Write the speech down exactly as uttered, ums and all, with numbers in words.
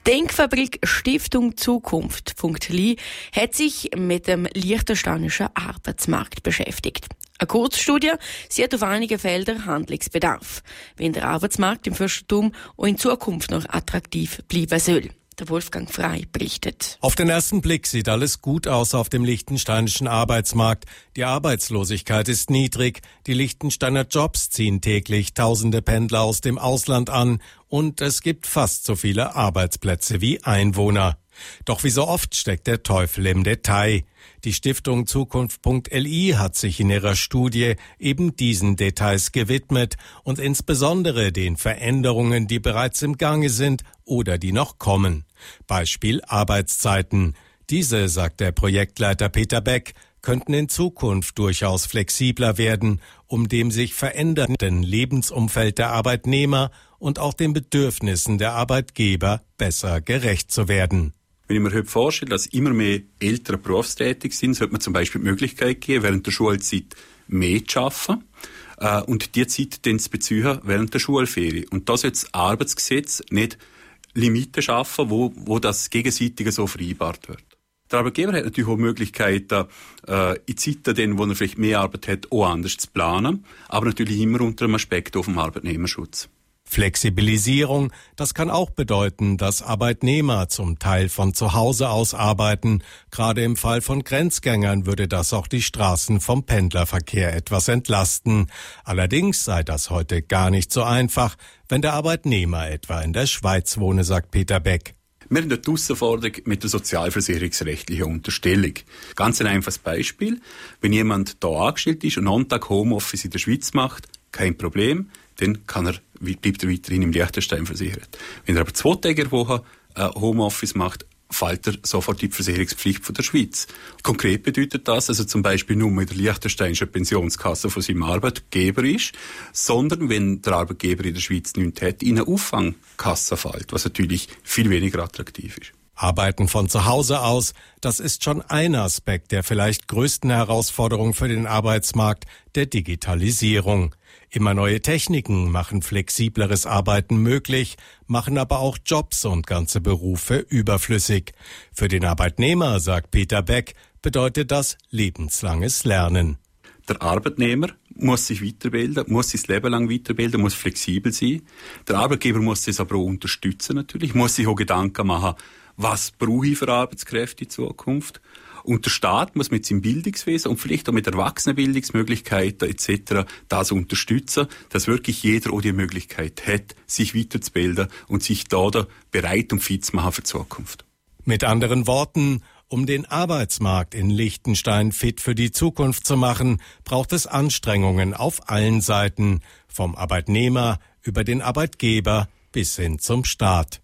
Die Denkfabrik Stiftung Zukunft Punkt L I hat sich mit dem liechtensteinischen Arbeitsmarkt beschäftigt. Eine Kurzstudie, sie hat auf einigen Feldern Handlungsbedarf, wenn der Arbeitsmarkt im Fürstentum auch in Zukunft noch attraktiv bleiben soll. Der Wolfgang Frey berichtet. Auf den ersten Blick sieht alles gut aus auf dem liechtensteinischen Arbeitsmarkt. Die Arbeitslosigkeit ist niedrig, die Liechtensteiner Jobs ziehen täglich tausende Pendler aus dem Ausland an und es gibt fast so viele Arbeitsplätze wie Einwohner. Doch wie so oft steckt der Teufel im Detail. Die Stiftung Zukunft Punkt L I hat sich in ihrer Studie eben diesen Details gewidmet und insbesondere den Veränderungen, die bereits im Gange sind oder die noch kommen. Beispiel Arbeitszeiten. Diese, sagt der Projektleiter Peter Beck, könnten in Zukunft durchaus flexibler werden, um dem sich verändernden Lebensumfeld der Arbeitnehmer und auch den Bedürfnissen der Arbeitgeber besser gerecht zu werden. Wenn ich mir heute vorstelle, dass immer mehr Eltern berufstätig sind, sollte man zum Beispiel die Möglichkeit geben, während der Schulzeit mehr zu arbeiten äh, und die Zeit dann zu beziehen während der Schulferien. Und da sollte das Arbeitsgesetz nicht Limiten schaffen, wo, wo das Gegenseitige so vereinbart wird. Der Arbeitgeber hat natürlich auch Möglichkeiten, äh, in Zeiten, denen, wo er vielleicht mehr Arbeit hat, auch anders zu planen, aber natürlich immer unter dem Aspekt auf dem Arbeitnehmerschutz. Flexibilisierung, das kann auch bedeuten, dass Arbeitnehmer zum Teil von zu Hause aus arbeiten. Gerade im Fall von Grenzgängern würde das auch die Straßen vom Pendlerverkehr etwas entlasten. Allerdings sei das heute gar nicht so einfach, wenn der Arbeitnehmer etwa in der Schweiz wohne, sagt Peter Beck. Wir haben dort die Herausforderung mit der sozialversicherungsrechtlichen Unterstellung. Ganz ein einfaches Beispiel. Wenn jemand hier angestellt ist und einen Tag Homeoffice in der Schweiz macht, kein Problem, dann kann er, bleibt er weiterhin im Liechtenstein versichert. Wenn er aber zwei Tage in der Woche äh, Homeoffice macht, fällt er sofort in die Versicherungspflicht von der Schweiz. Konkret bedeutet das, dass er zum Beispiel nur in der liechtensteinischen Pensionskasse von seinem Arbeitgeber ist, sondern wenn der Arbeitgeber in der Schweiz nichts hat, in eine Auffangkasse fällt, was natürlich viel weniger attraktiv ist. Arbeiten von zu Hause aus, das ist schon ein Aspekt der vielleicht größten Herausforderung für den Arbeitsmarkt, der Digitalisierung. Immer neue Techniken machen flexibleres Arbeiten möglich, machen aber auch Jobs und ganze Berufe überflüssig. Für den Arbeitnehmer, sagt Peter Beck, bedeutet das lebenslanges Lernen. Der Arbeitnehmer muss sich weiterbilden, muss sich das Leben lang weiterbilden, muss flexibel sein. Der Arbeitgeber muss es aber auch unterstützen natürlich, muss sich auch Gedanken machen, was brauche ich für Arbeitskräfte in Zukunft. Und der Staat muss mit seinem Bildungswesen und vielleicht auch mit Erwachsenenbildungsmöglichkeiten et cetera das unterstützen, dass wirklich jeder auch die Möglichkeit hat, sich weiterzubilden und sich da, da bereit und fit zu machen für die Zukunft. Mit anderen Worten, um den Arbeitsmarkt in Liechtenstein fit für die Zukunft zu machen, braucht es Anstrengungen auf allen Seiten, vom Arbeitnehmer über den Arbeitgeber bis hin zum Staat.